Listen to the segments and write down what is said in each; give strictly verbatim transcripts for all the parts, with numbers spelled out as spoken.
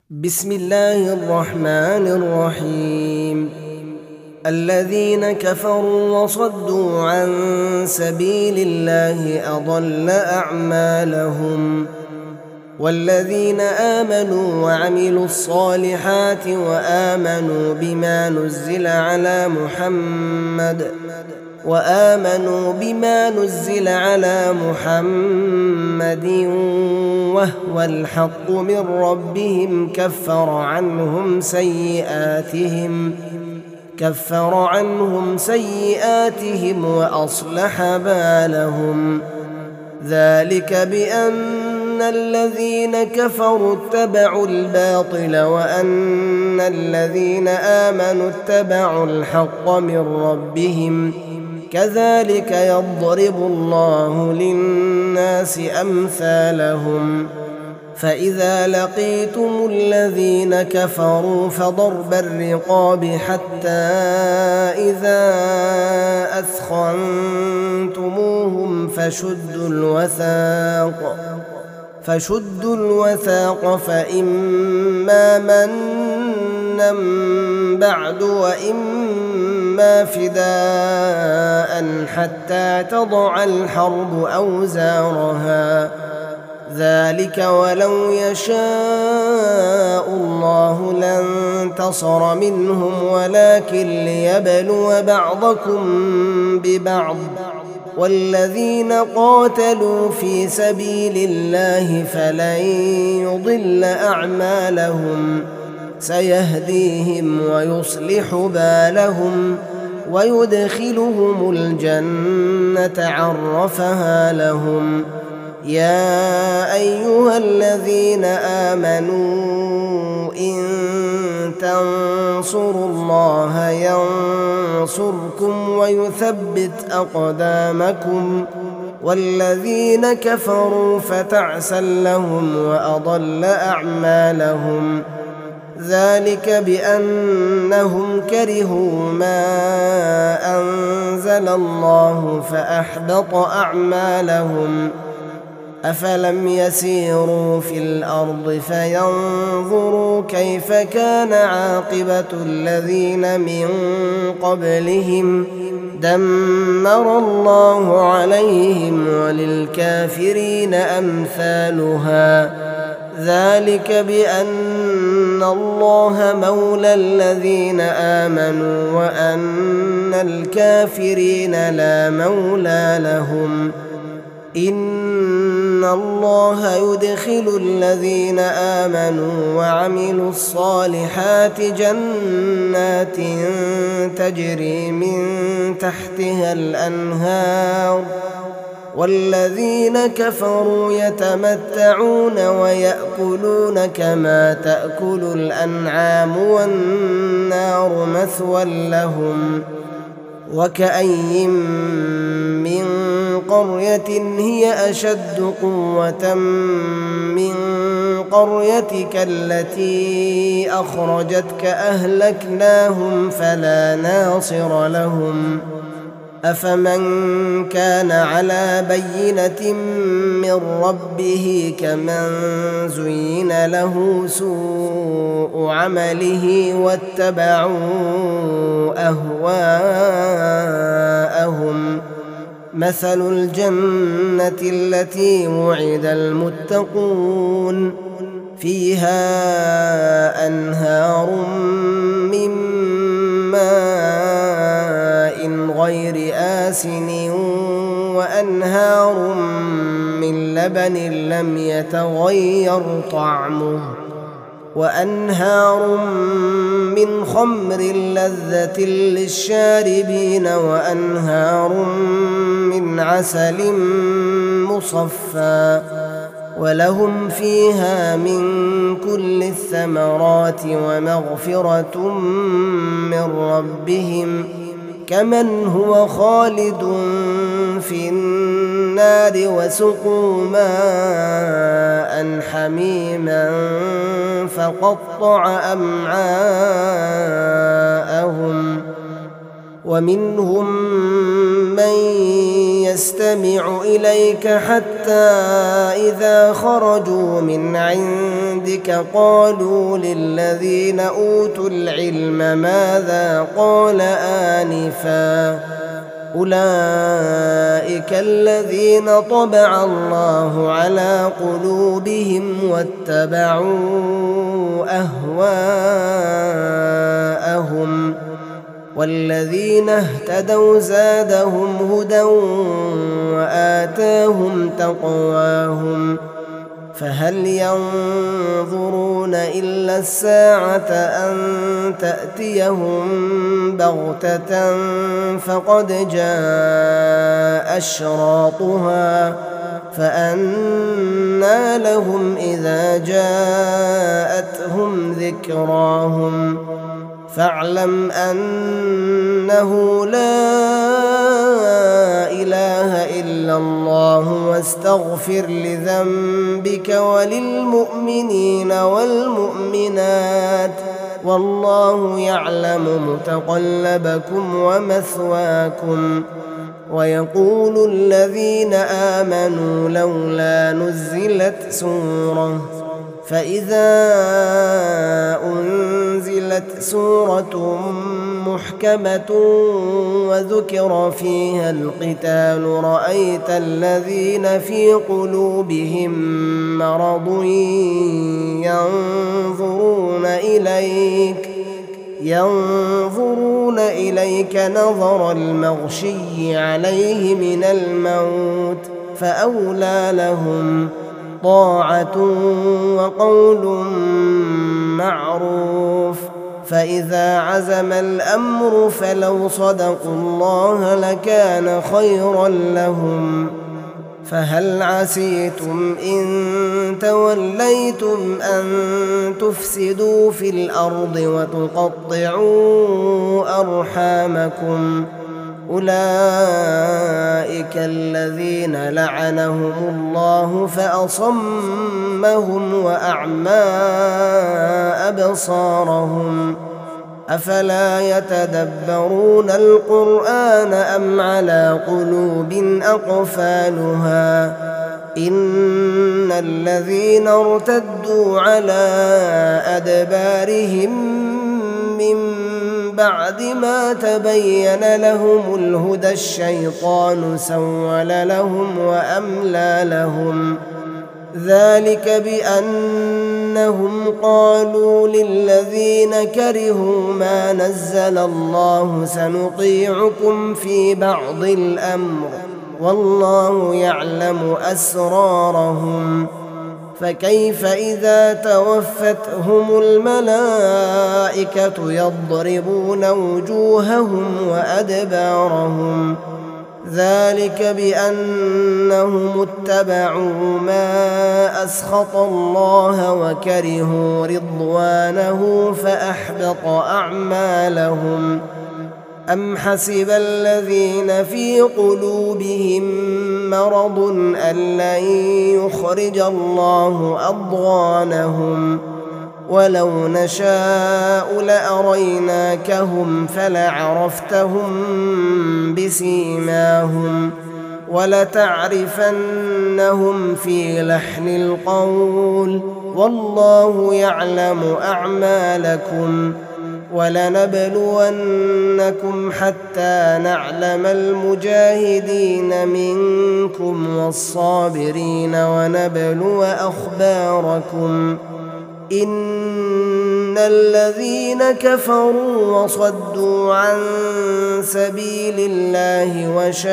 بسم الله الرحمن الرحيم. الذين كفروا وصدوا عن سبيل الله أضل أعمالهم، والذين آمنوا وعملوا الصالحات وآمنوا بما نزل على محمد وآمنوا بما نزل على محمد وهو الحق من ربهم كفر عنهم سيئاتهم كفر عنهم سيئاتهم وأصلح بالهم. ذلك بأن الذين كفروا اتبعوا الباطل وأن الذين آمنوا اتبعوا الحق من ربهم، كذلك يضرب الله للناس أمثالهم. فإذا لقيتم الذين كفروا فضرب الرقاب حتى إذا أثخنتموهم فشدوا الوثاق فشدوا الوثاق فإما منا بعد وإما فداء حتى تضع الحرب أوزارها. ذلك ولو يشاء الله لانتصر منهم ولكن ليبلو بعضكم ببعض، والذين قاتلوا في سبيل الله فلن يضل أعمالهم، سيهديهم ويصلح بالهم ويدخلهم الجنة عرفها لهم. يا أيها الذين آمنوا إن تنصروا الله ينصركم ويثبت أقدامكم، والذين كفروا فتعسا لهم وأضل أعمالهم. ذلك بأنهم كرهوا ما أنزل الله فأحبط أعمالهم. أفلم يسيروا في الأرض فينظروا كيف كان عاقبة الذين من قبلهم، دمر الله عليهم وللكافرين أمثالها. ذلك بأن الله مولى الذين آمنوا وأن الكافرين لا مولى لهم. إن الله يدخل الذين آمنوا وعملوا الصالحات جنات تجري من تحتها الأنهار، والذين كفروا يتمتعون ويأكلون كما تأكل الأنعام والنار مثوى لهم. وكأين من قرية هي أشد قوة من قريتك التي أخرجتك أهلكناهم فلا ناصر لهم. أفمن كان على بينة من ربه كمن زين له سوء عمله واتبعوا أهواءهم. مثل الجنة التي وعد المتقون فيها أنهار من ماء غير آسن وأنهار من لبن لم يتغير طعمه وأنهار من خمر لذة للشاربين وأنهار من عسل مصفى، ولهم فيها من كل الثمرات ومغفرة من ربهم، كمن هو خالد في النار وسقوا ماء حميما فقطع أمعاءهم. ومنهم من يستمع إليك حتى إذا خرجوا من عندك قالوا للذين أوتوا العلم ماذا قال آنفا أولئك الذين طبع الله على قلوبهم واتبعوا أهواءهم والذين اهتدوا زادهم هدى وآتاهم تقواهم فهل ينظرون إلا الساعة أن تأتيهم بغتة فقد جاء أشراطها فأنى لهم إذا جاءتهم ذكراهم فاعلم أنه لا إله إلا الله واستغفر لذنبك وللمؤمنين والمؤمنات والله يعلم متقلبكم ومثواكم ويقول الذين آمنوا لولا نزلت سورة فإذا أنزلت سورة محكمة وذكر فيها القتال رأيت الذين في قلوبهم مرض ينظرون إليك ينظرون إليك نظر المغشي عليه من الموت فأولى لهم طاعة وقول معروف فإذا عزم الأمر فلو صدقوا الله لكان خيرا لهم فهل عسيتم إن توليتم أن تفسدوا في الأرض وتقطعوا أرحامكم أولئك الذين لعنهم الله فأصمهم وأعمى أبصارهم أفلا يتدبرون القرآن أم على قلوب أقفالها إن الذين ارتدوا على أدبارهم من بعد ما تبين لهم الهدى الشيطان سول لهم وأملى لهم ذلك بأنهم قالوا للذين كرهوا ما نزل الله سنطيعكم في بعض الأمر والله يعلم أسرارهم فكيف إذا توفتهم الملائكة يضربون وجوههم وأدبارهم ذلك بأنهم اتبعوا ما أسخط الله وكرهوا رضوانه فأحبط أعمالهم أم حسب الذين في قلوبهم مرض أن لن يخرج الله أضغانهم ولو نشاء لأريناكهم فلعرفتهم بسيماهم ولتعرفنهم في لحن القول والله يعلم أعمالكم ولنبلونكم حتى نعلم المجاهدين منكم والصابرين ونبلو أخباركم إن الذين كفروا وصدوا عن سبيل الله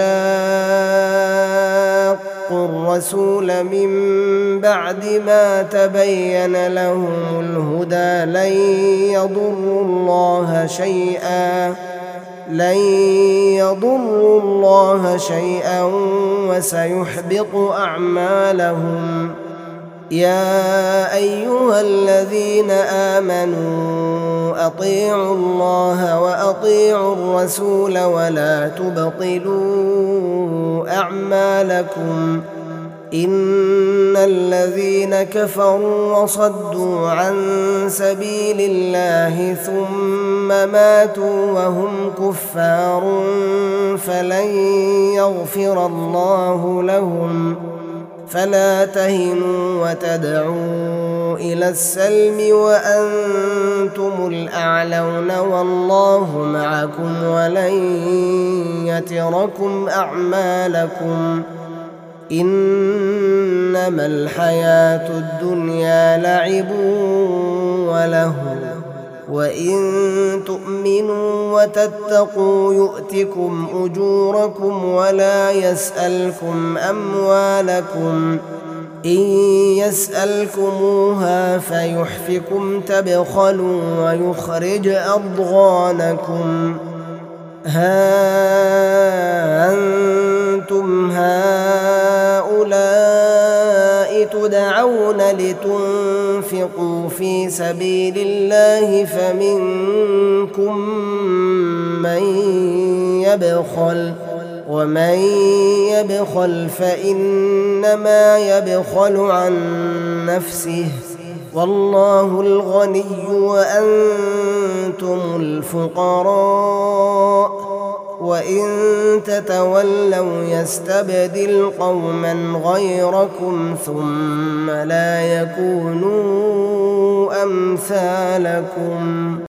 وشاقوا الرسول من بعد ما تبين لهم الهدى لن يضروا الله شيئا لن يضروا الله شيئا وسيحبط أعمالهم يا أيها الذين آمنوا أطيعوا الله وأطيعوا الرسول ولا تبطلوا أعمالكم إن الذين كفروا وصدوا عن سبيل الله ثم ماتوا وهم كفار فلن يغفر الله لهم. فلا تهنوا وتدعوا إلى السلم وأنتم الأعلون والله معكم ولن يتركم أعمالكم. إنما الحياة الدنيا لعب ولهو وإن تؤمنوا وتتقوا يؤتكم أجوركم ولا يسألكم أموالكم. إن يسألكموها فيحفكم تبخلوا ويخرج أضغانكم. ها أنتم هؤلاء تدعون لتنفقوا في سبيل الله فمنكم من يبخل ومن يبخل فإنما يبخل عن نفسه والله الغني وأنتم الفقراء وإن تتولوا يستبدل قوما غيركم ثم لا يكونوا أمثالكم.